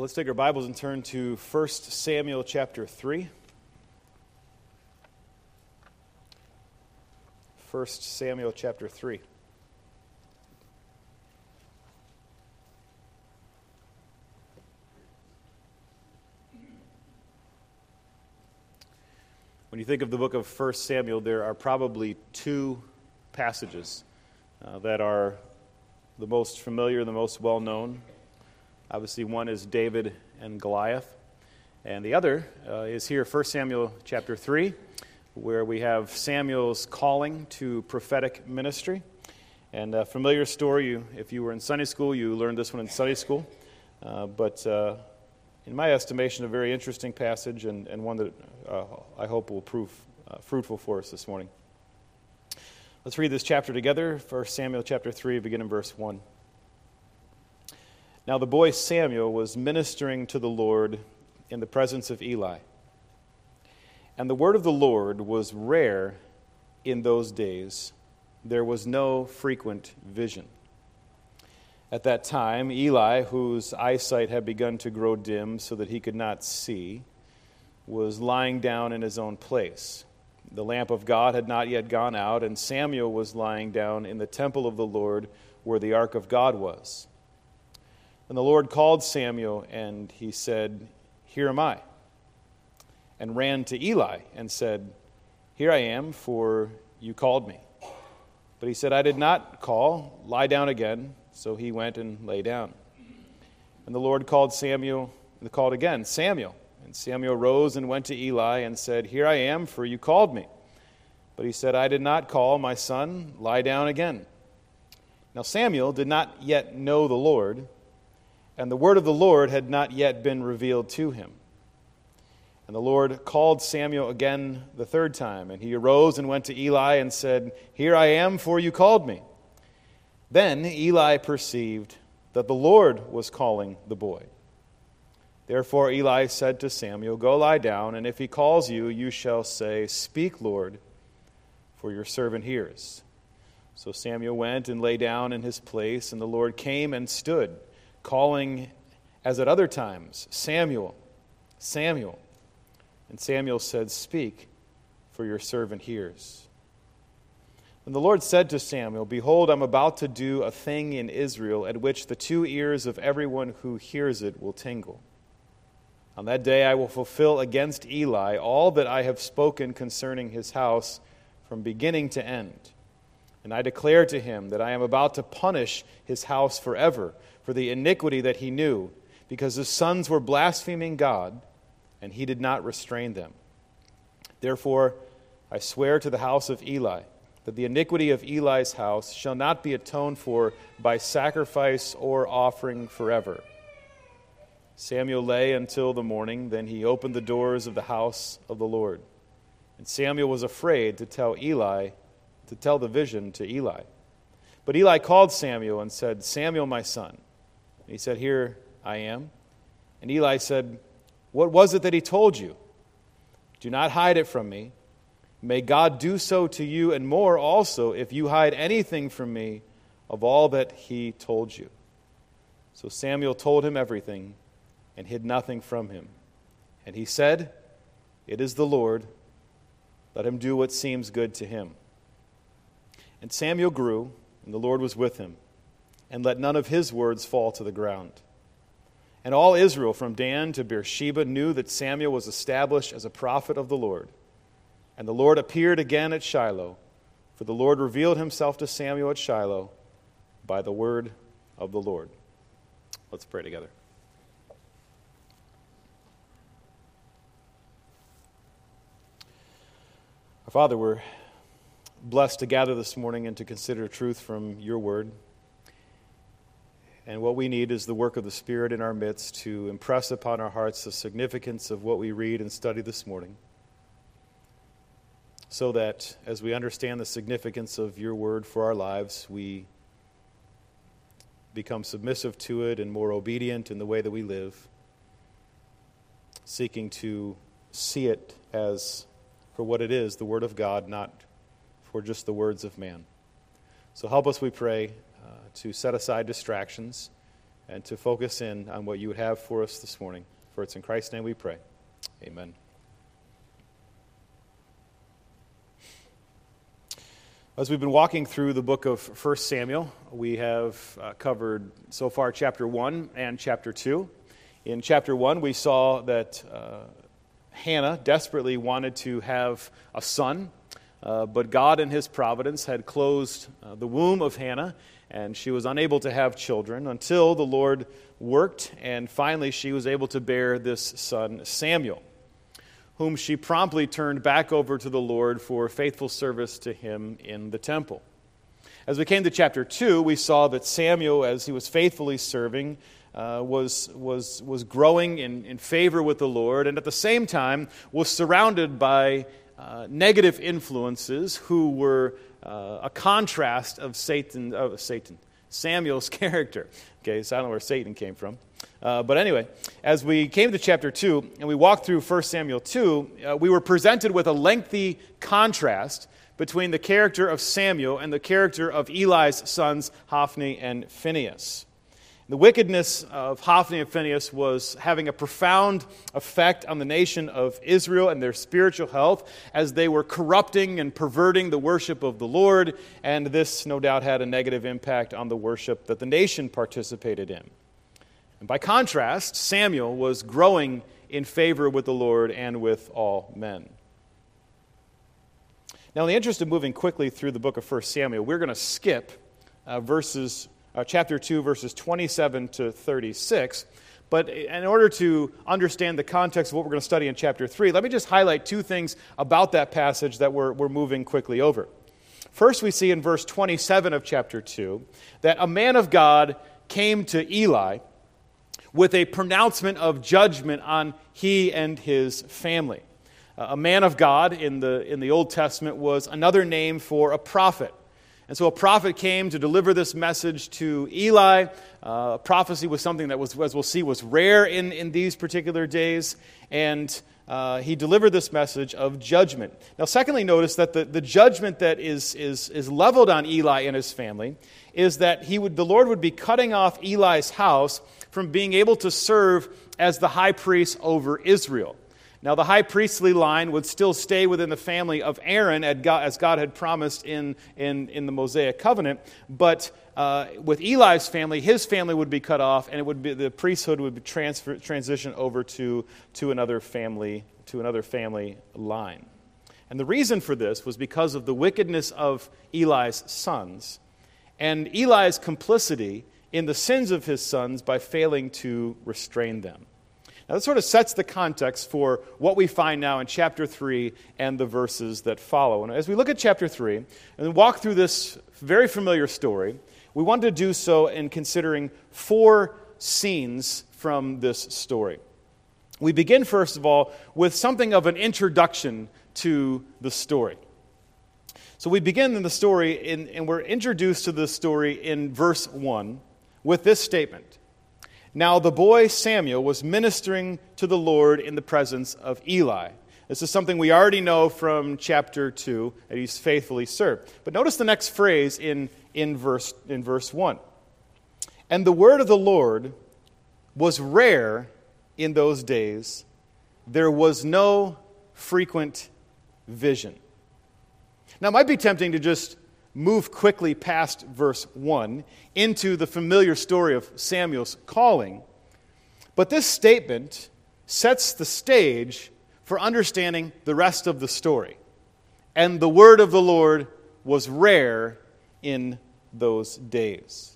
Let's take our Bibles and turn to 1 Samuel chapter 3. 1 Samuel chapter 3. When you think of the book of 1 Samuel, there are probably two passages that are the most familiar, the most well-known. Obviously, one is David and Goliath, and the other is here, 1 Samuel chapter 3, where we have Samuel's calling to prophetic ministry. And a familiar story, if you were in Sunday school, you learned this one in Sunday school. But in my estimation, a very interesting passage and one that I hope will prove fruitful for us this morning. Let's read this chapter together, 1 Samuel chapter 3, beginning in verse 1. Now the boy Samuel was ministering to the Lord in the presence of Eli. And the word of the Lord was rare in those days. There was no frequent vision. At that time, Eli, whose eyesight had begun to grow dim so that he could not see, was lying down in his own place. The lamp of God had not yet gone out, and Samuel was lying down in the temple of the Lord where the ark of God was. And the Lord called Samuel, and he said, "Here am I," and ran to Eli and said, "Here I am, for you called me." But he said, "I did not call. Lie down again." So he went and lay down. And the Lord called Samuel, and called again, "Samuel." And Samuel rose and went to Eli and said, "Here I am, for you called me." But he said, "I did not call, my son. Lie down again." Now Samuel did not yet know the Lord, and the word of the Lord had not yet been revealed to him. And the Lord called Samuel again the third time, and he arose and went to Eli and said, "Here I am, for you called me." Then Eli perceived that the Lord was calling the boy. Therefore Eli said to Samuel, "Go lie down, and if he calls you, you shall say, 'Speak, Lord, for your servant hears.'" So Samuel went and lay down in his place, and the Lord came and stood, calling as at other times, "Samuel, Samuel." And Samuel said, "Speak, for your servant hears." And the Lord said to Samuel, "Behold, I am about to do a thing in Israel at which the two ears of everyone who hears it will tingle. On that day I will fulfill against Eli all that I have spoken concerning his house from beginning to end. And I declare to him that I am about to punish his house forever for the iniquity that he knew, because his sons were blaspheming God, and he did not restrain them. Therefore I swear to the house of Eli that the iniquity of Eli's house shall not be atoned for by sacrifice or offering forever." Samuel lay until the morning. Then he opened the doors of the house of the Lord. And Samuel was afraid to tell the vision to Eli. But Eli called Samuel and said, "Samuel, my son." And he said, "Here I am." And Eli said, "What was it that he told you? Do not hide it from me. May God do so to you and more also if you hide anything from me of all that he told you." So Samuel told him everything and hid nothing from him. And he said, "It is the Lord. Let him do what seems good to him." And Samuel grew, and the Lord was with him, and let none of his words fall to the ground. And all Israel from Dan to Beersheba knew that Samuel was established as a prophet of the Lord. And the Lord appeared again at Shiloh, for the Lord revealed himself to Samuel at Shiloh by the word of the Lord. Let's pray together. Our Father, we're blessed to gather this morning and to consider truth from your word. And what we need is the work of the Spirit in our midst to impress upon our hearts the significance of what we read and study this morning, so that as we understand the significance of your word for our lives, we become submissive to it and more obedient in the way that we live, seeking to see it as for what it is, the Word of God, not for just the words of man. So help us, we pray, to set aside distractions and to focus in on what you would have for us this morning. For it's in Christ's name we pray. Amen. As we've been walking through the book of 1 Samuel, we have covered so far chapter 1 and chapter 2. In chapter 1, we saw that Hannah desperately wanted to have a son, but God in his providence had closed the womb of Hannah, and she was unable to have children until the Lord worked, and finally she was able to bear this son Samuel, whom she promptly turned back over to the Lord for faithful service to him in the temple. As we came to chapter 2, we saw that Samuel, as he was faithfully serving, was growing in favor with the Lord, and at the same time was surrounded by negative influences who were a contrast of Samuel's character. Okay, so I don't know where Satan came from. But anyway, as we came to chapter 2 and we walked through 1 Samuel 2, we were presented with a lengthy contrast between the character of Samuel and the character of Eli's sons, Hophni and Phinehas. The wickedness of Hophni and Phinehas was having a profound effect on the nation of Israel and their spiritual health as they were corrupting and perverting the worship of the Lord, and this no doubt had a negative impact on the worship that the nation participated in. And by contrast, Samuel was growing in favor with the Lord and with all men. Now, in the interest of moving quickly through the book of 1 Samuel, we're going to skip chapter 2, verses 27 to 36. But in order to understand the context of what we're going to study in chapter 3, let me just highlight two things about that passage that we're moving quickly over. First, we see in verse 27 of chapter 2 that a man of God came to Eli with a pronouncement of judgment on he and his family. A man of God in the Old Testament was another name for a prophet. And so a prophet came to deliver this message to Eli. Prophecy was something that was, as we'll see, was rare in these particular days. And he delivered this message of judgment. Now, secondly, notice that the judgment that is leveled on Eli and his family is that the Lord would be cutting off Eli's house from being able to serve as the high priest over Israel. Now, the high priestly line would still stay within the family of Aaron as God had promised in the Mosaic covenant, but with Eli's family, his family would be cut off, and the priesthood would be transition over to another family line. And the reason for this was because of the wickedness of Eli's sons and Eli's complicity in the sins of his sons by failing to restrain them. Now, that sort of sets the context for what we find now in chapter 3 and the verses that follow. And as we look at chapter 3 and walk through this very familiar story, we want to do so in considering 4 scenes from this story. We begin, first of all, with something of an introduction to the story. So we begin in the story, and we're introduced to the story in verse 1 with this statement. Now the boy Samuel was ministering to the Lord in the presence of Eli. This is something we already know from chapter 2, that he's faithfully served. But notice the next phrase in verse 1. And the word of the Lord was rare in those days. There was no frequent vision. Now it might be tempting to just move quickly past verse 1 into the familiar story of Samuel's calling. But this statement sets the stage for understanding the rest of the story. And the word of the Lord was rare in those days.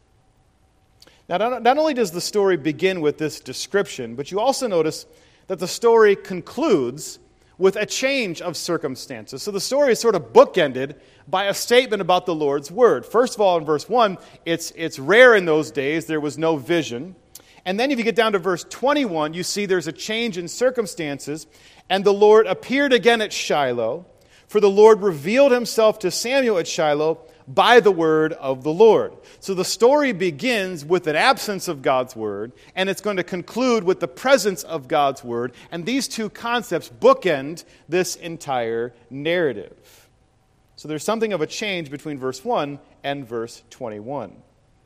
Now, not only does the story begin with this description, but you also notice that the story concludes with a change of circumstances. So the story is sort of bookended by a statement about the Lord's word. First of all, in verse 1, it's rare in those days. There was no vision. And then if you get down to verse 21, you see there's a change in circumstances. And the Lord appeared again at Shiloh, for the Lord revealed himself to Samuel at Shiloh by the word of the Lord. So the story begins with an absence of God's word, and it's going to conclude with the presence of God's word. And these two concepts bookend this entire narrative. So there's something of a change between verse 1 and verse 21.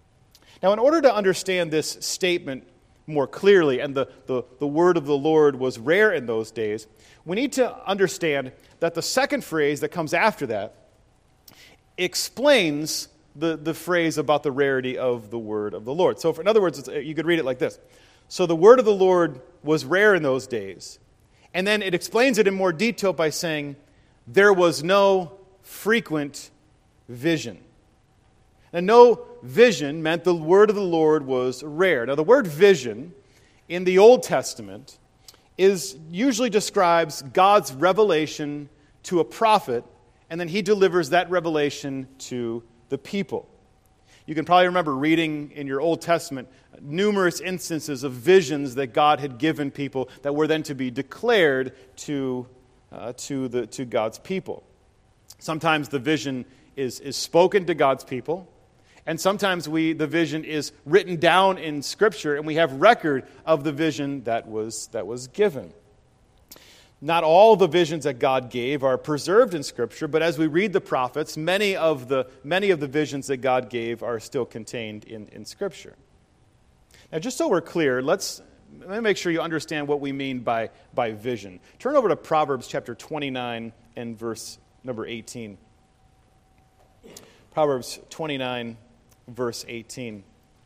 Now, in order to understand this statement more clearly, and the word of the Lord was rare in those days, we need to understand that the second phrase that comes after that explains the phrase about the rarity of the word of the Lord. So, in other words, you could read it like this. So the word of the Lord was rare in those days. And then it explains it in more detail by saying, there was no frequent vision. And no vision meant the word of the Lord was rare. Now, the word vision in the Old Testament usually describes God's revelation to a prophet, and then he delivers that revelation to the people. You can probably remember reading in your Old Testament numerous instances of visions that God had given people that were then to be declared to God's people. Sometimes the vision is spoken to God's people, and sometimes the vision is written down in Scripture, and we have record of the vision that was given. Not all the visions that God gave are preserved in Scripture, but as we read the prophets, many of the visions that God gave are still contained in Scripture. Now, just so we're clear, let me make sure you understand what we mean by vision. Turn over to Proverbs chapter 29 and verse number 18. Proverbs 29, verse 18.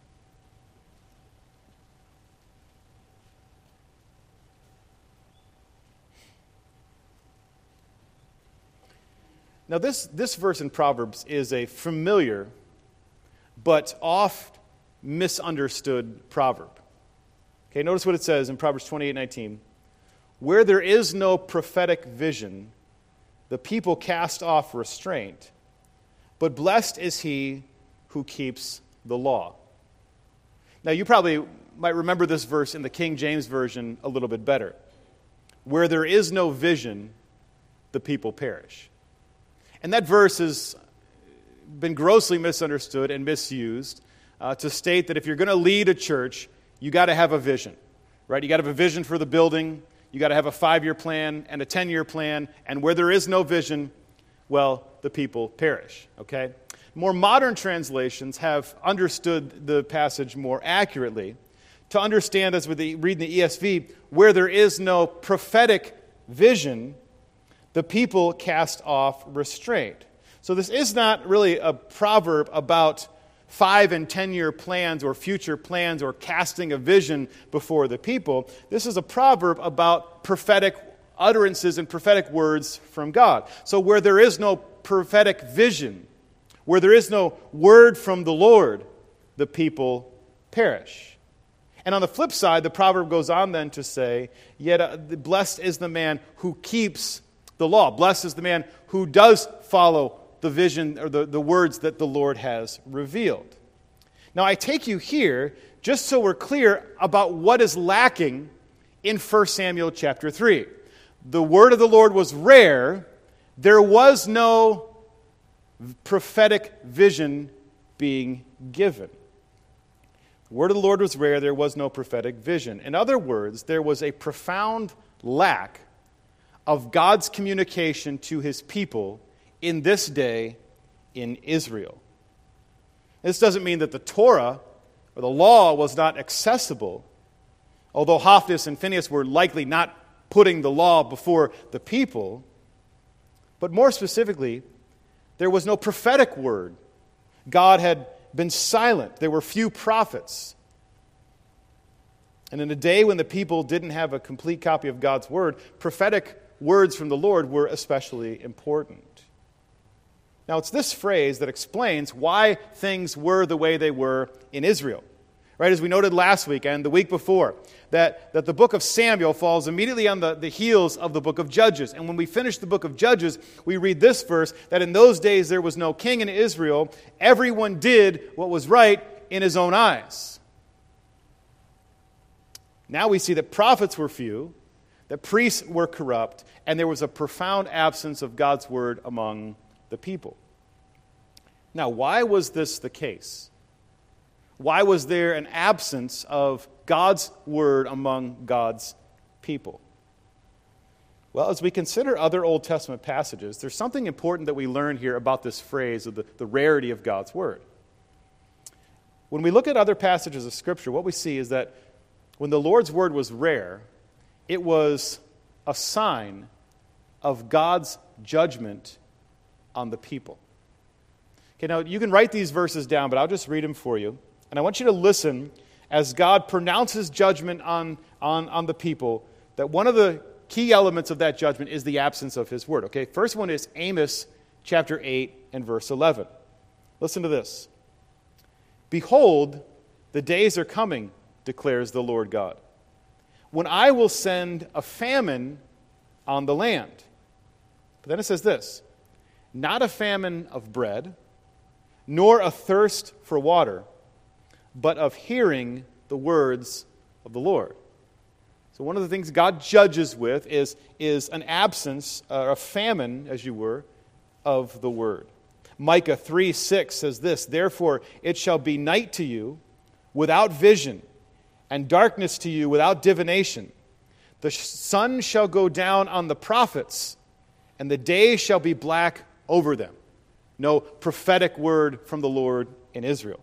Now, this verse in Proverbs is a familiar but oft misunderstood proverb. Okay, notice what it says in Proverbs 28:19. Where there is no prophetic vision, the people cast off restraint, but blessed is he who keeps the law. Now, you probably might remember this verse in the King James Version a little bit better. Where there is no vision, the people perish. And that verse has been grossly misunderstood and misused to state that if you're going to lead a church, you got to have a vision, right? You got to have a vision for the building, you got to have a 5-year plan and a 10-year plan, and where there is no vision, well, the people perish, okay? More modern translations have understood the passage more accurately. To understand, as we read in the ESV, where there is no prophetic vision, the people cast off restraint. So this is not really a proverb about 5- and 10-year plans or future plans or casting a vision before the people. This is a proverb about prophetic utterances and prophetic words from God. So where there is no prophetic vision, where there is no word from the Lord, the people perish. And on the flip side, the proverb goes on then to say, yet blessed is the man who keeps the law. Blessed is the man who does follow the vision or the words that the Lord has revealed. Now, I take you here just so we're clear about what is lacking in 1 Samuel chapter 3. The word of the Lord was rare. There was no prophetic vision being given. The word of the Lord was rare. There was no prophetic vision. In other words, there was a profound lack of God's communication to his people in this day in Israel. This doesn't mean that the Torah or the law was not accessible, although Hophni and Phinehas were likely not putting the law before the people. But more specifically, there was no prophetic word. God had been silent. There were few prophets. And in a day when the people didn't have a complete copy of God's word, prophetic words from the Lord were especially important. Now, it's this phrase that explains why things were the way they were in Israel. Right, as we noted last week and the week before, that the book of Samuel falls immediately on the heels of the book of Judges. And when we finish the book of Judges, we read this verse, that in those days there was no king in Israel. Everyone did what was right in his own eyes. Now we see that prophets were few, that priests were corrupt, and there was a profound absence of God's word among the people. Now, why was this the case? Why was there an absence of God's word among God's people? Well, as we consider other Old Testament passages, there's something important that we learn here about this phrase of the rarity of God's word. when we look at other passages of Scripture, what we see is that when the Lord's word was rare, it was a sign of God's judgment on the people. Okay, now you can write these verses down, but I'll just read them for you. And I want you to listen as God pronounces judgment on the people, that one of the key elements of that judgment is the absence of his word. Okay, first one is Amos chapter 8 and verse 11. Listen to this. Behold, the days are coming, declares the Lord God, when I will send a famine on the land. But then it says this, not a famine of bread, nor a thirst for water, but of hearing the words of the Lord. So one of the things God judges with is an absence, a famine, as you were, of the word. Micah 3:6 says this, therefore it shall be night to you without vision, and darkness to you without divination. The sun shall go down on the prophets, and the day shall be black over them. No prophetic word from the Lord in Israel.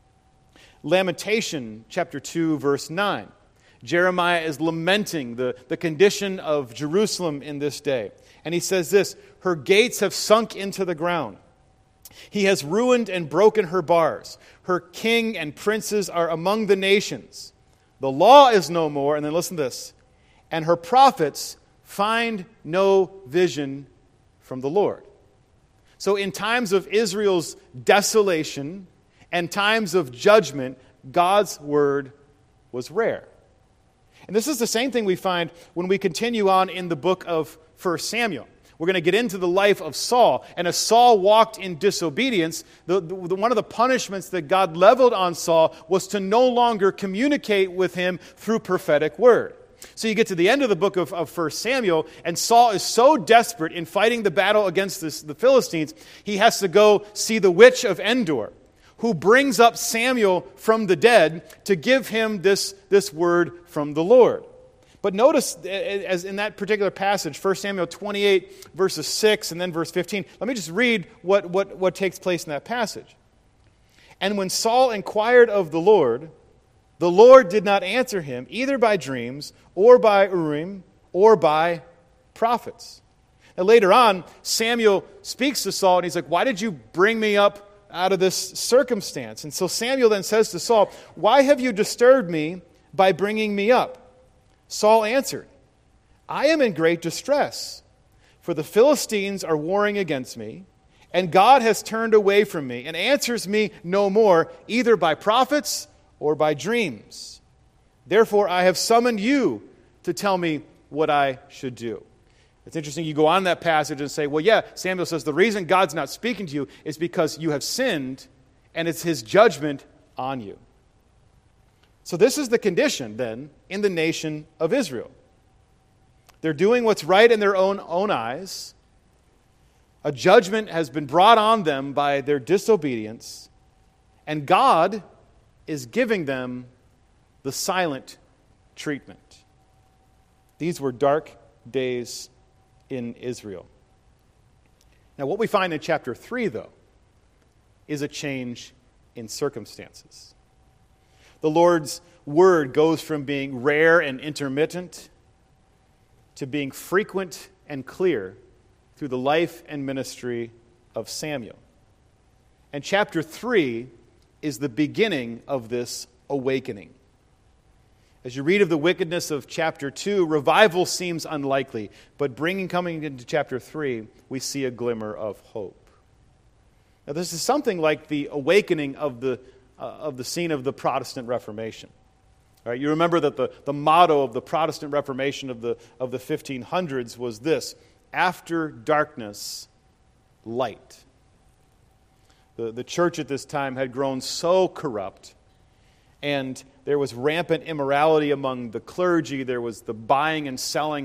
Lamentation chapter 2, verse 9. Jeremiah is lamenting the condition of Jerusalem in this day. And he says this, her gates have sunk into the ground. He has ruined and broken her bars. Her king and princes are among the nations. The law is no more. And then listen to this. And her prophets find no vision from the Lord. So in times of Israel's desolation and times of judgment, God's word was rare. And this is the same thing we find when we continue on in the book of 1 Samuel. We're going to get into the life of Saul. And as Saul walked in disobedience, one of the punishments that God leveled on Saul was to no longer communicate with him through prophetic word. So you get to the end of the book of 1 Samuel, and Saul is so desperate in fighting the battle against the Philistines, he has to go see the witch of Endor, who brings up Samuel from the dead to give him this word from the Lord. But notice, as in that particular passage, 1 Samuel 28, verses 6 and then verse 15, let me just read what takes place in that passage. And when Saul inquired of the Lord did not answer him, either by dreams, or by Urim, or by prophets. Now later on, Samuel speaks to Saul, and he's like, why did you bring me up out of this circumstance? And so Samuel then says to Saul, why have you disturbed me by bringing me up? Saul answered, I am in great distress, for the Philistines are warring against me, and God has turned away from me, and answers me no more, either by prophets or by dreams. Therefore I have summoned you to tell me what I should do. It's interesting, you go on that passage and say, well, yeah, Samuel says the reason God's not speaking to you is because you have sinned, and it's his judgment on you. So this is the condition, then, in the nation of Israel. They're doing what's right in their own eyes. A judgment has been brought on them by their disobedience, and God is giving them the silent treatment. These were dark days in Israel. Now, what we find in chapter 3, though, is a change in circumstances. The Lord's word goes from being rare and intermittent to being frequent and clear through the life and ministry of Samuel. And chapter 3 is the beginning of this awakening. As you read of the wickedness of chapter 2, revival seems unlikely, but coming into chapter 3, we see a glimmer of hope. Now, this is something like the awakening of the scene of the Protestant Reformation. All right, you remember that the motto of the Protestant Reformation of the 1500s was this: after darkness, light. The church at this time had grown so corrupt, and there was rampant immorality among the clergy. There was the buying and selling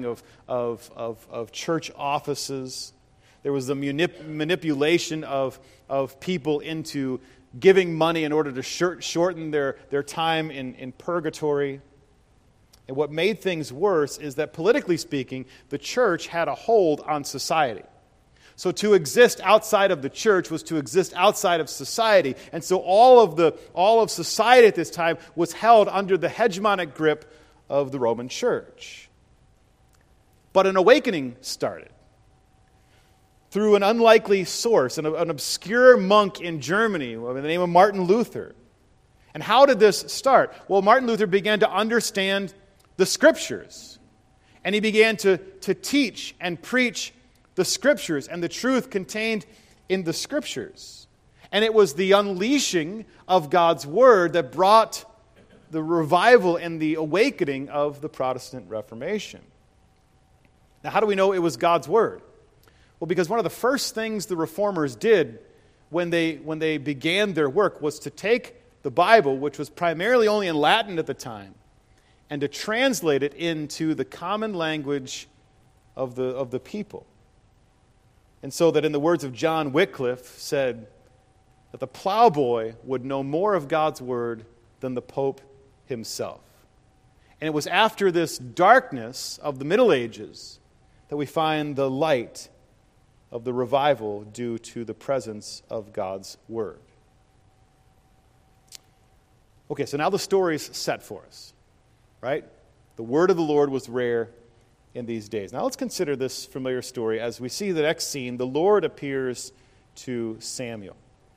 of church offices. There was the manipulation of people into giving money in order to shorten their time in purgatory. And what made things worse is that, politically speaking, the church had a hold on society. So to exist outside of the church was to exist outside of society. And so all of society at this time was held under the hegemonic grip of the Roman church. But an awakening started through an unlikely source, an obscure monk in Germany by the name of Martin Luther. And how did this start? Well, Martin Luther began to understand the Scriptures. And he began to teach and preach the Scriptures and the truth contained in the Scriptures. And it was the unleashing of God's Word that brought the revival and the awakening of the Protestant Reformation. Now, how do we know it was God's Word? Well, because one of the first things the Reformers did when they began their work was to take the Bible, which was primarily only in Latin at the time, and to translate it into the common language of the people. And so that in the words of John Wycliffe said that the plowboy would know more of God's Word than the Pope himself. And it was after this darkness of the Middle Ages that we find the light of the revival due to the presence of God's Word. Okay, so now the story's set for us, right? The word of the Lord was rare in these days. Now let's consider this familiar story as we see the next scene. The Lord appears to Samuel.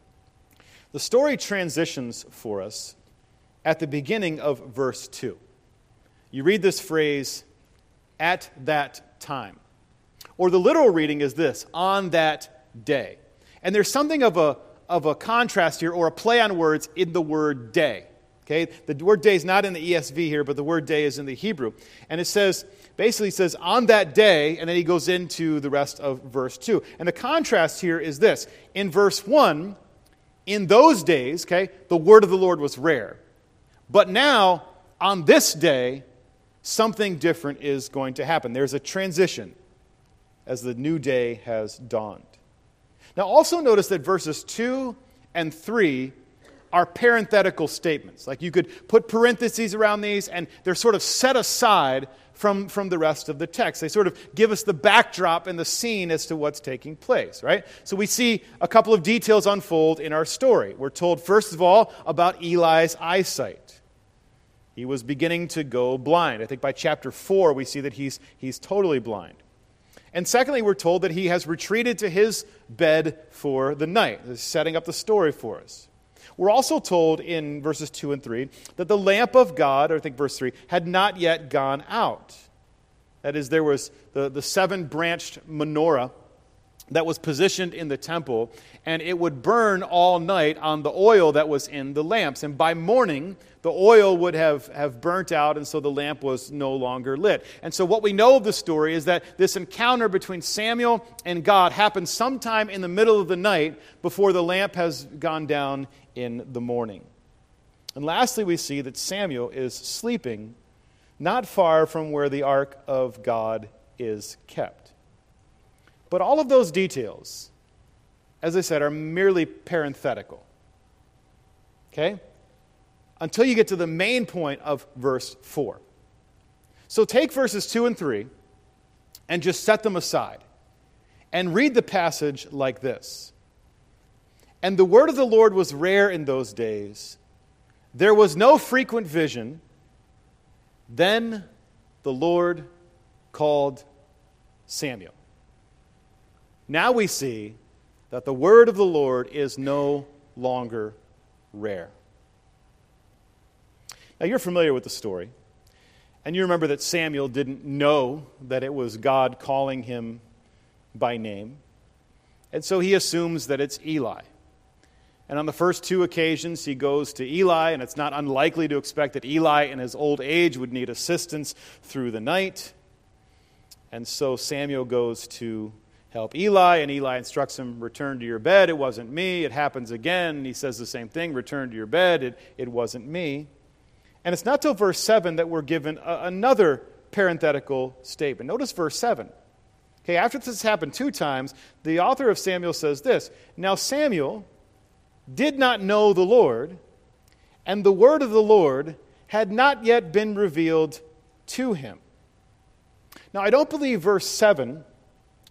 The story transitions for us at the beginning of verse 2. You read this phrase, "at that time." Or the literal reading is this, "on that day." And there's something of a contrast here, or a play on words in the word day. Okay? The word day is not in the ESV here, but the word day is in the Hebrew. And it basically says, "on that day," and then he goes into the rest of verse 2. And the contrast here is this. In verse 1, in those days, okay, the word of the Lord was rare. But now, on this day, something different is going to happen. There's a transition as the new day has dawned. Now also notice that verses 2 and 3 are parenthetical statements. Like you could put parentheses around these and they're sort of set aside from the rest of the text. They sort of give us the backdrop and the scene as to what's taking place, right? So we see a couple of details unfold in our story. We're told, first of all, about Eli's eyesight. He was beginning to go blind. I think by chapter 4 we see that he's totally blind. And secondly, we're told that he has retreated to his bed for the night. This is setting up the story for us. We're also told in verses 2 and 3 that the lamp of God, or I think verse 3, had not yet gone out. That is, there was the 7-branched menorah that was positioned in the temple, and it would burn all night on the oil that was in the lamps. And by morning, the oil would have burnt out, and so the lamp was no longer lit. And so what we know of the story is that this encounter between Samuel and God happened sometime in the middle of the night before the lamp has gone down in the morning. And lastly, we see that Samuel is sleeping not far from where the ark of God is kept. But all of those details, as I said, are merely parenthetical. Okay? Until you get to the main point of verse 4. So take verses 2 and 3 and just set them aside and read the passage like this. "And the word of the Lord was rare in those days. There was no frequent vision. Then the Lord called Samuel." Now we see that the word of the Lord is no longer rare. Now you're familiar with the story, and you remember that Samuel didn't know that it was God calling him by name, and so he assumes that it's Eli. And on the first 2 occasions, he goes to Eli, and it's not unlikely to expect that Eli in his old age would need assistance through the night. And so Samuel goes to help Eli, and Eli instructs him, "Return to your bed, it wasn't me." It happens again, he says the same thing, "Return to your bed, it wasn't me." And it's not till verse 7 that we're given another parenthetical statement. Notice verse 7. Okay, after this has happened 2 times, the author of Samuel says this, "Now Samuel did not know the Lord, and the word of the Lord had not yet been revealed to him." Now, I don't believe verse 7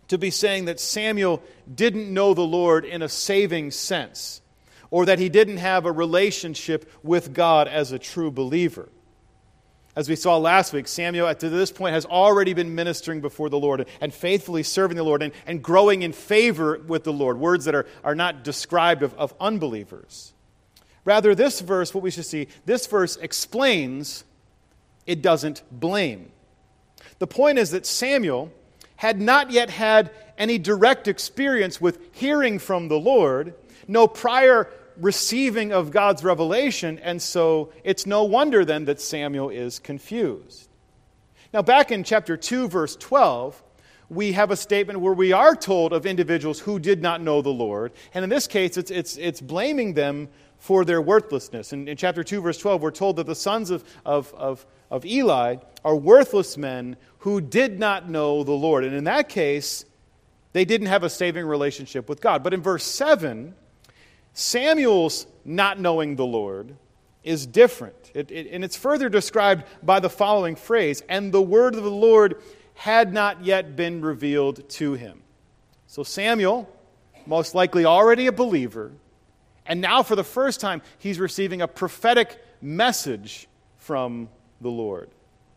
to be saying that Samuel didn't know the Lord in a saving sense, or that he didn't have a relationship with God as a true believer. As we saw last week, Samuel, up to this point, has already been ministering before the Lord and faithfully serving the Lord and growing in favor with the Lord, words that are not described of unbelievers. Rather, this verse, what we should see, this verse explains, it doesn't blame. The point is that Samuel had not yet had any direct experience with hearing from the Lord, no prior receiving of God's revelation, and so it's no wonder then that Samuel is confused. Now, back in chapter 2, verse 12, we have a statement where we are told of individuals who did not know the Lord, and in this case, it's blaming them for their worthlessness. In chapter 2, verse 12, we're told that the sons of Eli are worthless men who did not know the Lord. And in that case, they didn't have a saving relationship with God. But in verse 7, Samuel's not knowing the Lord is different. And it's further described by the following phrase, "And the word of the Lord had not yet been revealed to him." So Samuel, most likely already a believer, and now for the first time, he's receiving a prophetic message from the Lord,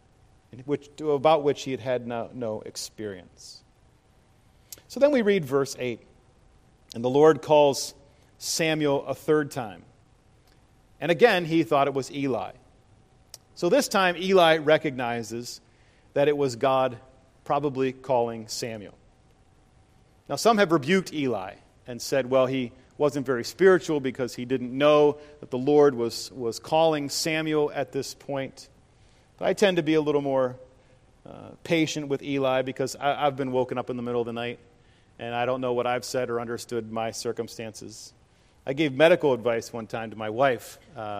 about which he had had no experience. So then we read verse 8. "And the Lord calls Samuel a third time. And again, he thought it was Eli. So this time, Eli recognizes that it was God probably calling Samuel. Now, some have rebuked Eli and said, well, he wasn't very spiritual because he didn't know that the Lord was calling Samuel at this point. But I tend to be a little more patient with Eli because I've been woken up in the middle of the night and I don't know what I've said or understood my circumstances. I gave medical advice one time to my wife.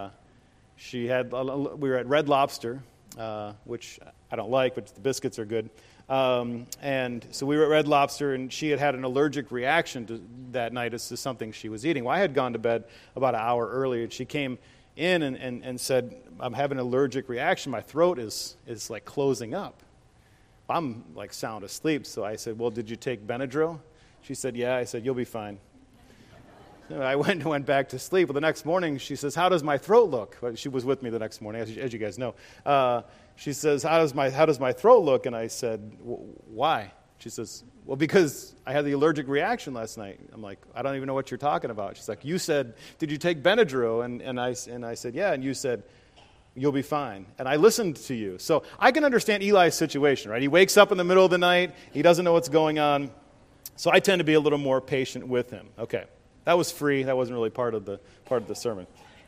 We were at Red Lobster, which I don't like, but the biscuits are good. And so we were at Red Lobster, and she had an allergic reaction that night as to something she was eating. Well, I had gone to bed about an hour earlier, and she came in and said, "I'm having an allergic reaction. My throat is like closing up." I'm like sound asleep, so I said, "Well, did you take Benadryl?" She said, "Yeah." I said, "You'll be fine." I went back to sleep. Well, the next morning, she says, "How does my throat look?" Well, she was with me the next morning, as you guys know. She says, how does my throat look? And I said, "Why?" She says, "Well, because I had the allergic reaction last night." I'm like, "I don't even know what you're talking about." She's like, "You said, did you take Benadryl?" And I said, "Yeah." And you said, "You'll be fine." And I listened to you. So I can understand Eli's situation, right? He wakes up in the middle of the night. He doesn't know what's going on. So I tend to be a little more patient with him. Okay. That was free. That wasn't really part of the sermon.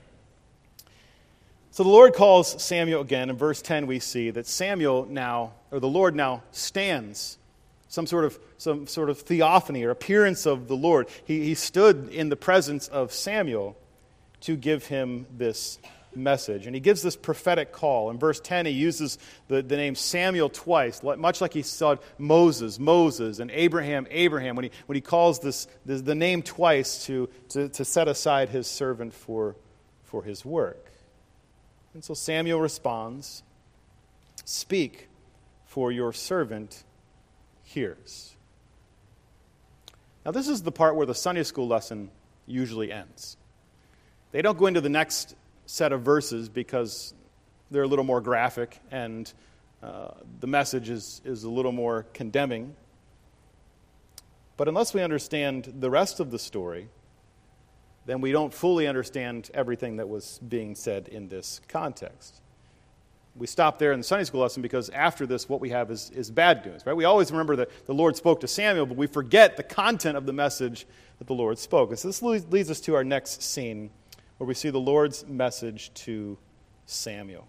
So the Lord calls Samuel again. In verse 10, we see that the Lord now stands. Some sort of theophany or appearance of the Lord. He stood in the presence of Samuel to give him this message. And he gives this prophetic call. In verse 10, he uses the name Samuel twice, much like he said Moses, and Abraham, when he calls the name twice to set aside his servant for his work. And so Samuel responds, "Speak, for your servant hears." Now this is the part where the Sunday school lesson usually ends. They don't go into the next set of verses because they're a little more graphic and the message is a little more condemning. But unless we understand the rest of the story, then we don't fully understand everything that was being said in this context. We stop there in the Sunday school lesson because after this, what we have is bad news, right? We always remember that the Lord spoke to Samuel, but we forget the content of the message that the Lord spoke. And so this leads us to our next scene, where we see the Lord's message to Samuel.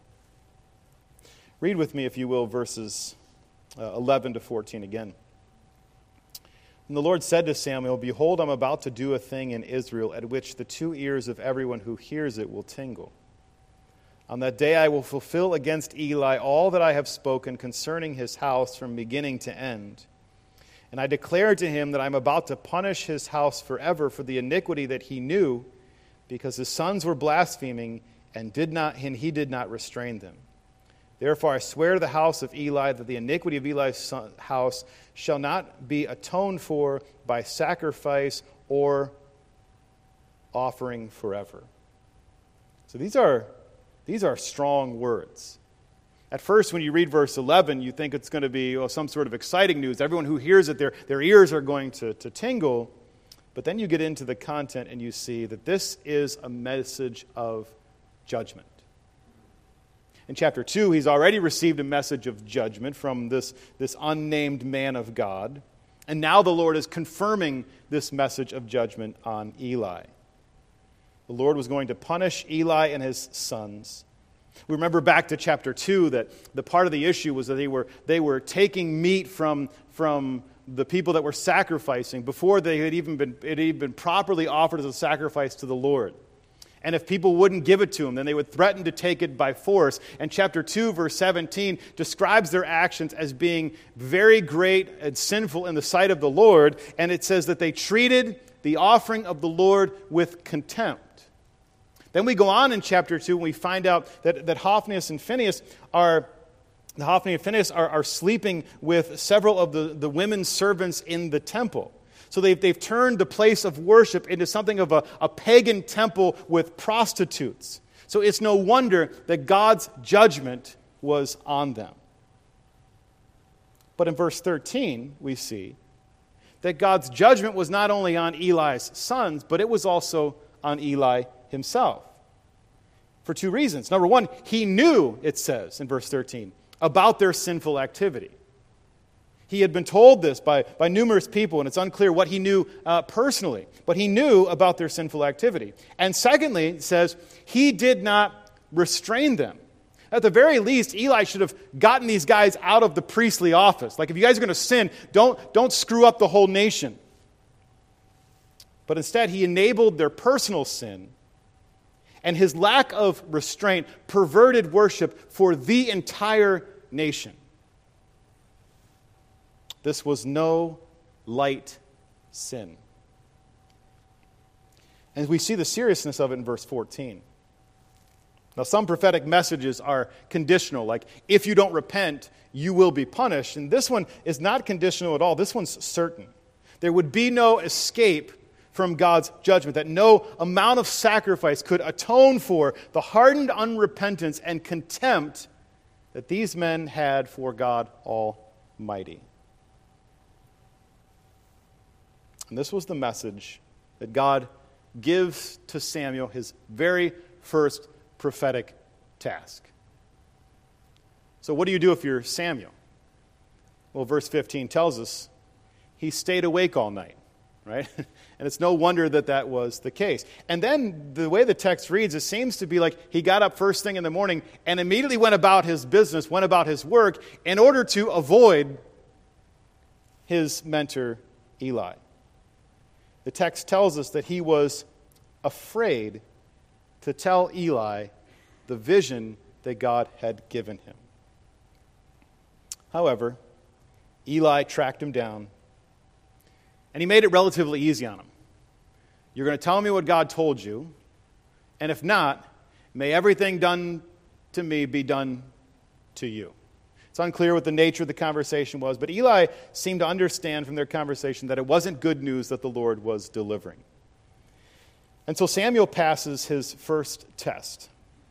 Read with me, if you will, verses 11 to 14 again. "And the Lord said to Samuel, 'Behold, I'm about to do a thing in Israel at which the two ears of everyone who hears it will tingle. On that day I will fulfill against Eli all that I have spoken concerning his house from beginning to end. And I declare to him that I'm about to punish his house forever for the iniquity that he knew, because his sons were blaspheming and he did not restrain them. Therefore I swear to the house of Eli that the iniquity of Eli's house shall not be atoned for by sacrifice or offering forever. So these are strong words. At first, when you read verse 11, you think it's going to be some sort of exciting news. Everyone who hears it, their ears are going to tingle. But then you get into the content and you see that this is a message of judgment. In chapter 2, he's already received a message of judgment from this unnamed man of God. And now the Lord is confirming this message of judgment on Eli. The Lord was going to punish Eli and his sons. We remember back to chapter 2 that the part of the issue was that they were taking meat from the people that were sacrificing before it had even been properly offered as a sacrifice to the Lord. And if people wouldn't give it to them, then they would threaten to take it by force. And chapter 2, verse 17, describes their actions as being very great and sinful in the sight of the Lord. And it says that they treated the offering of the Lord with contempt. Then we go on in chapter 2 and we find out that Hophni and Phinehas are sleeping with several of the women servants in the temple. So they've turned the place of worship into something of a pagan temple with prostitutes. So it's no wonder that God's judgment was on them. But in verse 13, we see that God's judgment was not only on Eli's sons, but it was also on Eli himself. For two reasons. Number one, he knew, it says in verse 13, about their sinful activity. He had been told this by numerous people, and it's unclear what he knew personally. But he knew about their sinful activity. And secondly, it says, he did not restrain them. At the very least, Eli should have gotten these guys out of the priestly office. Like, if you guys are going to sin, don't screw up the whole nation. But instead, he enabled their personal sin, and his lack of restraint perverted worship for the entire nation. This was no light sin. And we see the seriousness of it in verse 14. Now, some prophetic messages are conditional, like, if you don't repent, you will be punished. And this one is not conditional at all. This one's certain. There would be no escape from God's judgment, that no amount of sacrifice could atone for the hardened unrepentance and contempt that these men had for God Almighty. And this was the message that God gives to Samuel, his very first prophetic task. So what do you do if you're Samuel? Well, verse 15 tells us he stayed awake all night, right? And it's no wonder that was the case. And then the way the text reads, it seems to be like he got up first thing in the morning and immediately went about his business, went about his work in order to avoid his mentor, Eli. The text tells us that he was afraid to tell Eli the vision that God had given him. However, Eli tracked him down, and he made it relatively easy on him. You're going to tell me what God told you, and if not, may everything done to me be done to you. It's unclear what the nature of the conversation was, but Eli seemed to understand from their conversation that it wasn't good news that the Lord was delivering. And so Samuel passes his first test.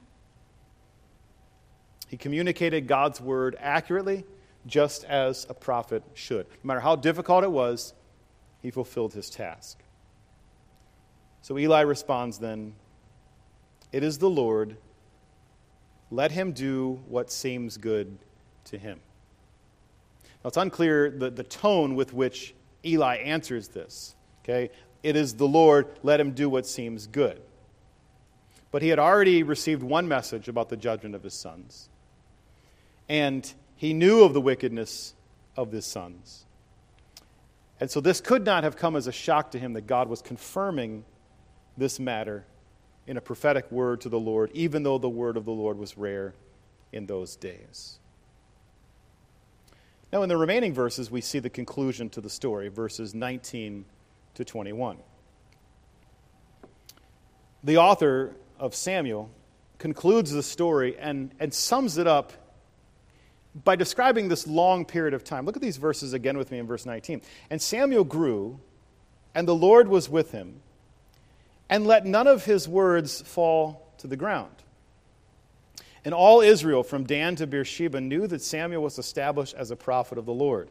He communicated God's word accurately, just as a prophet should. No matter how difficult it was, he fulfilled his task. So Eli responds then, "It is the Lord. Let him do what seems good to him." Now, it's unclear the tone with which Eli answers this. Okay? It is the Lord, let him do what seems good. But he had already received one message about the judgment of his sons. And he knew of the wickedness of his sons. And so this could not have come as a shock to him that God was confirming this matter in a prophetic word to the Lord, even though the word of the Lord was rare in those days. Now, in the remaining verses, we see the conclusion to the story, verses 19 to 21. The author of Samuel concludes the story and sums it up by describing this long period of time. Look at these verses again with me in verse 19. And Samuel grew, and the Lord was with him, and let none of his words fall to the ground. And all Israel, from Dan to Beersheba, knew that Samuel was established as a prophet of the Lord.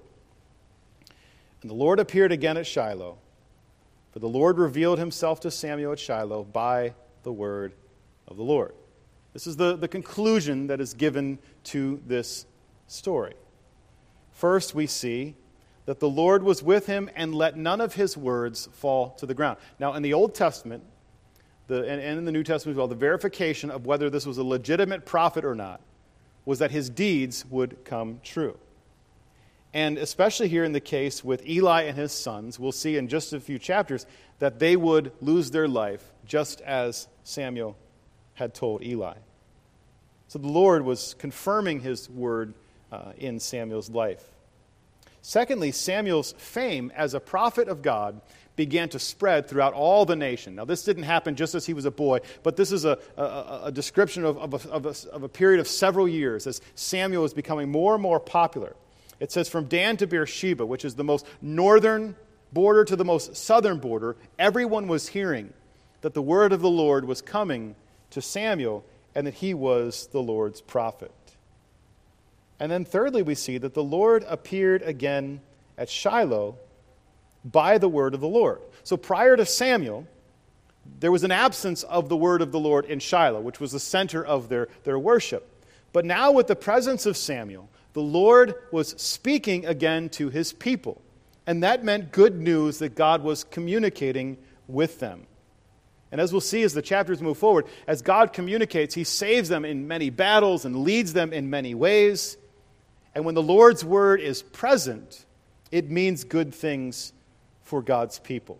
And the Lord appeared again at Shiloh, for the Lord revealed himself to Samuel at Shiloh by the word of the Lord. This is the conclusion that is given to this story. First, we see that the Lord was with him and let none of his words fall to the ground. Now, in the Old Testament, and in the New Testament as well, the verification of whether this was a legitimate prophet or not was that his deeds would come true. And especially here in the case with Eli and his sons, we'll see in just a few chapters that they would lose their life just as Samuel had told Eli. So the Lord was confirming his word in Samuel's life. Secondly, Samuel's fame as a prophet of God began to spread throughout all the nation. Now, this didn't happen just as he was a boy, but this is a description of a period of several years as Samuel was becoming more and more popular. It says, from Dan to Beersheba, which is the most northern border to the most southern border, everyone was hearing that the word of the Lord was coming to Samuel and that he was the Lord's prophet. And then thirdly, we see that the Lord appeared again at Shiloh by the word of the Lord. So prior to Samuel, there was an absence of the word of the Lord in Shiloh, which was the center of their worship. But now with the presence of Samuel, the Lord was speaking again to his people. And that meant good news that God was communicating with them. And as we'll see as the chapters move forward, as God communicates, he saves them in many battles and leads them in many ways. And when the Lord's word is present, it means good things for God's people.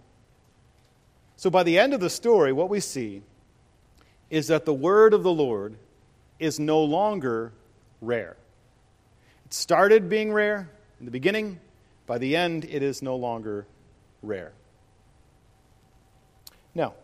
So by the end of the story, what we see is that the word of the Lord is no longer rare. It started being rare in the beginning. By the end, it is no longer rare. Now,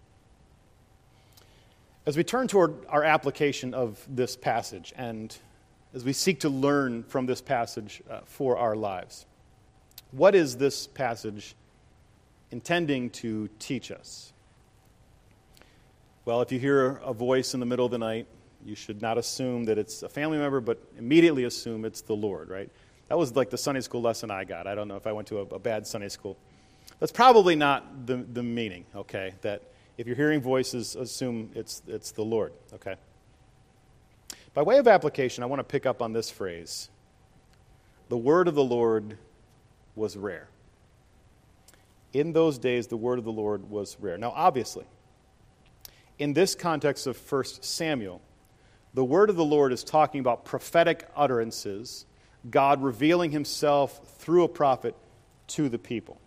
as we turn toward our application of this passage and as we seek to learn from this passage for our lives, what is this passage intending to teach us? Well, if you hear a voice in the middle of the night, you should not assume that it's a family member, but immediately assume it's the Lord, right? That was like the Sunday school lesson I got. I don't know if I went to a bad Sunday school. That's probably not the meaning, okay? That if you're hearing voices, assume it's the Lord, okay? By way of application, I want to pick up on this phrase. The word of the Lord was rare. In those days, the word of the Lord was rare. Now, obviously, in this context of 1 Samuel, the word of the Lord is talking about prophetic utterances, God revealing himself through a prophet to the people.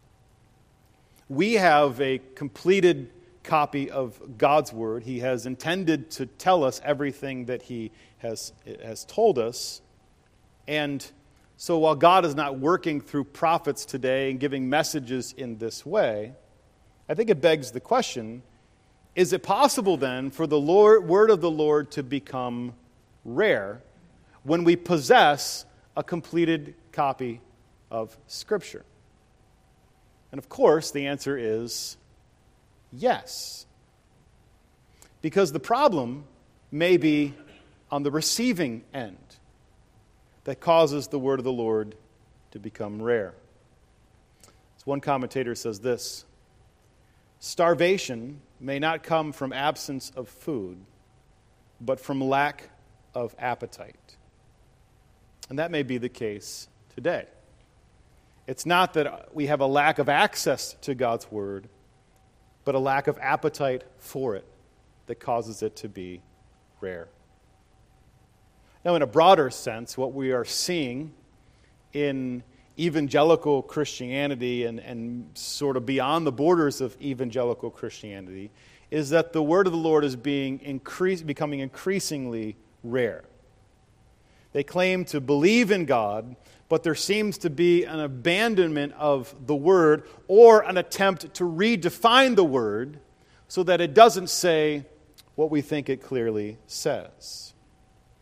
We have a completed copy of God's word. He has intended to tell us everything that he has told us. And so while God is not working through prophets today and giving messages in this way, I think it begs the question, is it possible then for the word of the Lord to become rare when we possess a completed copy of Scripture? And of course, the answer is yes. Because the problem may be on the receiving end that causes the word of the Lord to become rare. As one commentator says this, starvation may not come from absence of food, but from lack of appetite. And that may be the case today. It's not that we have a lack of access to God's word, but a lack of appetite for it that causes it to be rare. Now, in a broader sense, what we are seeing in evangelical Christianity and sort of beyond the borders of evangelical Christianity is that the word of the Lord is becoming increasingly rare. They claim to believe in God, but there seems to be an abandonment of the word or an attempt to redefine the word so that it doesn't say what we think it clearly says.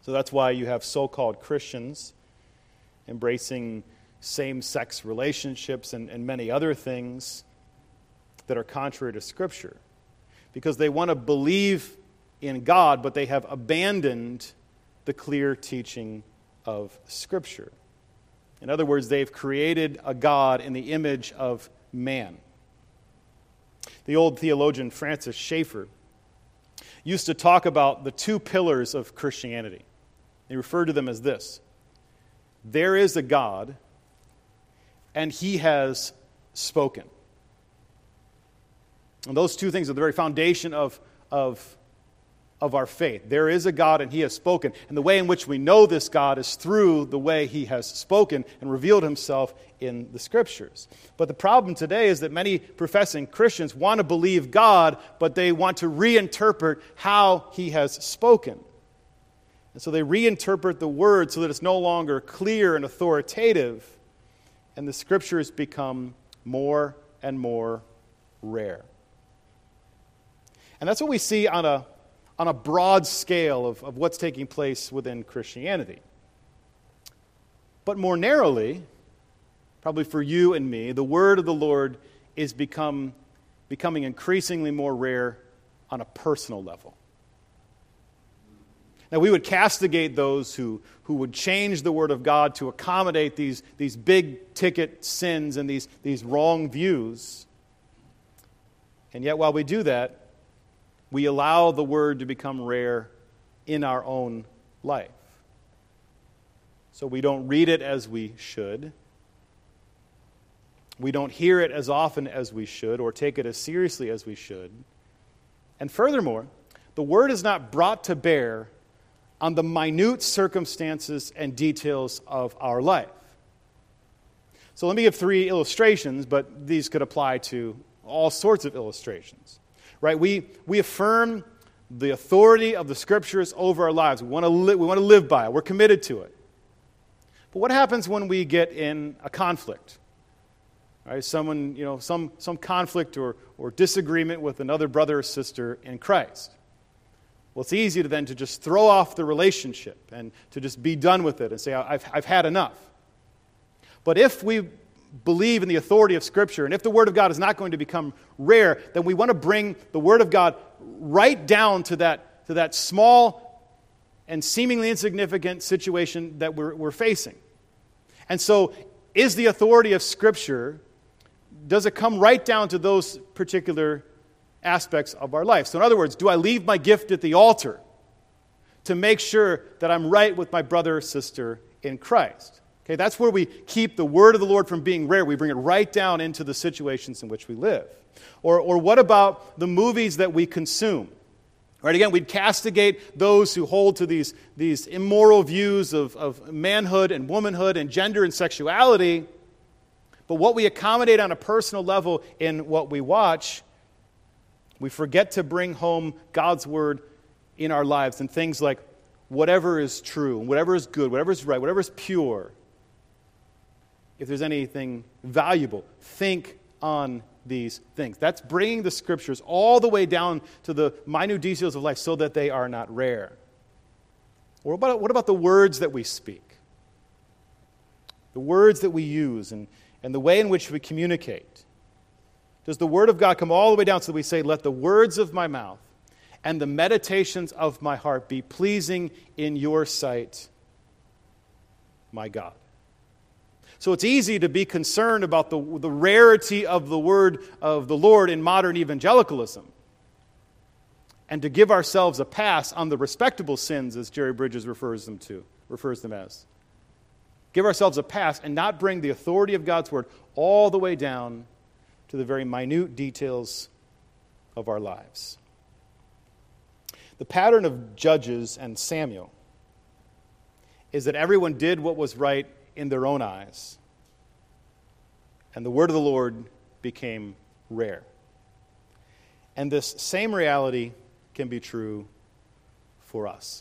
So that's why you have so-called Christians embracing same-sex relationships and many other things that are contrary to Scripture. Because they want to believe in God, but they have abandoned the clear teaching of Scripture. In other words, they've created a God in the image of man. The old theologian Francis Schaeffer used to talk about the two pillars of Christianity. He referred to them as this: there is a God, and He has spoken. And those two things are the very foundation of our faith. There is a God, and He has spoken. And the way in which we know this God is through the way He has spoken and revealed Himself in the Scriptures. But the problem today is that many professing Christians want to believe God, but they want to reinterpret how He has spoken. And so they reinterpret the Word so that it's no longer clear and authoritative, and the Scriptures become more and more rare. And that's what we see on a broad scale of what's taking place within Christianity. But more narrowly, probably for you and me, the Word of the Lord is becoming increasingly more rare on a personal level. Now, we would castigate those who would change the Word of God to accommodate these big-ticket sins and these wrong views. And yet, while we do that, we allow the Word to become rare in our own life. So we don't read it as we should. We don't hear it as often as we should or take it as seriously as we should. And furthermore, the Word is not brought to bear on the minute circumstances and details of our life. So let me give 3 illustrations, but these could apply to all sorts of illustrations. Right? We affirm the authority of the Scriptures over our lives. We want to live by it. We're committed to it. But what happens when we get in a conflict? Right? Some conflict or disagreement with another brother or sister in Christ. Well, it's easy to then just throw off the relationship and to just be done with it and say, I've had enough. But if we believe in the authority of Scripture, and if the Word of God is not going to become rare, then we want to bring the Word of God right down to that small and seemingly insignificant situation that we're facing. And so, is the authority of Scripture, does it come right down to those particular aspects of our life? So in other words, do I leave my gift at the altar to make sure that I'm right with my brother or sister in Christ? Okay, that's where we keep the Word of the Lord from being rare. We bring it right down into the situations in which we live. Or what about the movies that we consume? Right, again, we'd castigate those who hold to these immoral views of manhood and womanhood and gender and sexuality. But what we accommodate on a personal level in what we watch, we forget to bring home God's Word in our lives and things like whatever is true, whatever is good, whatever is right, whatever is pure. If there's anything valuable, think on these things. That's bringing the Scriptures all the way down to the minute details of life so that they are not rare. Or what about the words that we speak? The words that we use and the way in which we communicate. Does the Word of God come all the way down so that we say, let the words of my mouth and the meditations of my heart be pleasing in your sight, my God? So it's easy to be concerned about the rarity of the Word of the Lord in modern evangelicalism and to give ourselves a pass on the respectable sins, as Jerry Bridges refers them as. Give ourselves a pass and not bring the authority of God's Word all the way down to the very minute details of our lives. The pattern of Judges and Samuel is that everyone did what was right in their own eyes, and the Word of the Lord became rare. And this same reality can be true for us.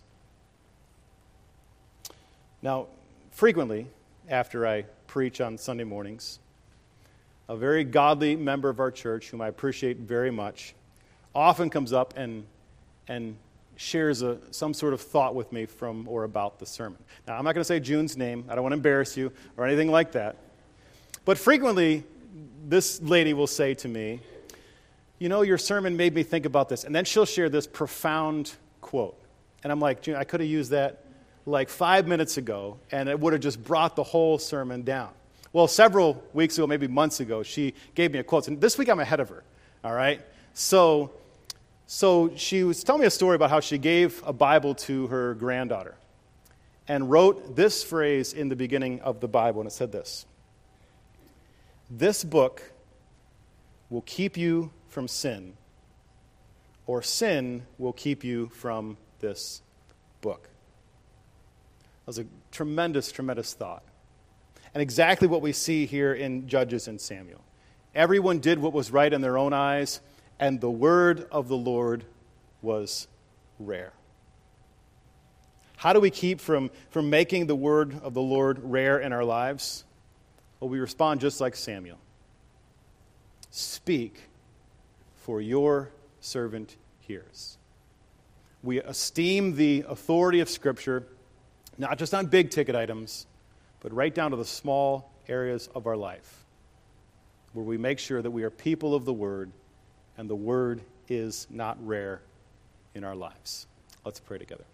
Now, frequently, after I preach on Sunday mornings, a very godly member of our church, whom I appreciate very much, often comes up and shares some sort of thought with me from or about the sermon. Now, I'm not going to say June's name. I don't want to embarrass you or anything like that. But frequently, this lady will say to me, you know, your sermon made me think about this. And then she'll share this profound quote. And I'm like, June, I could have used that like 5 minutes ago, and it would have just brought the whole sermon down. Well, several weeks ago, maybe months ago, she gave me a quote. And this week I'm ahead of her, all right? So she was telling me a story about how she gave a Bible to her granddaughter and wrote this phrase in the beginning of the Bible, and it said this: "This book will keep you from sin, or sin will keep you from this book." That was a tremendous, tremendous thought. And exactly what we see here in Judges and Samuel. Everyone did what was right in their own eyes, and the word of the Lord was rare. How do we keep from making the word of the Lord rare in our lives? Well, we respond just like Samuel. Speak, for your servant hears. We esteem the authority of Scripture, not just on big ticket items, but right down to the small areas of our life, where we make sure that we are people of the Word, and the Word is not rare in our lives. Let's pray together.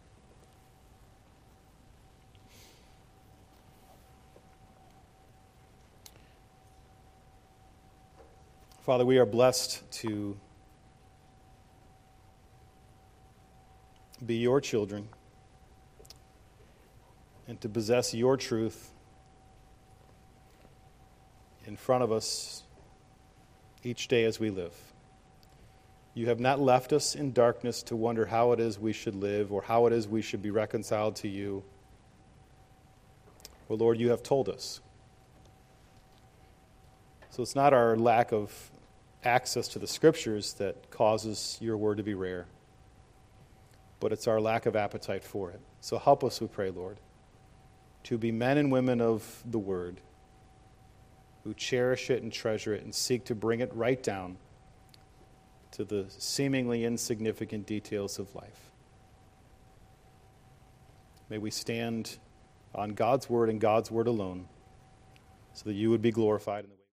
Father, we are blessed to be your children and to possess your truth in front of us each day as we live. You have not left us in darkness to wonder how it is we should live or how it is we should be reconciled to you. Well, Lord, you have told us. So it's not our lack of access to the Scriptures that causes your word to be rare, but it's our lack of appetite for it. So help us, we pray, Lord, to be men and women of the word who cherish it and treasure it and seek to bring it right down to the seemingly insignificant details of life. May we stand on God's word and God's word alone so that you would be glorified in the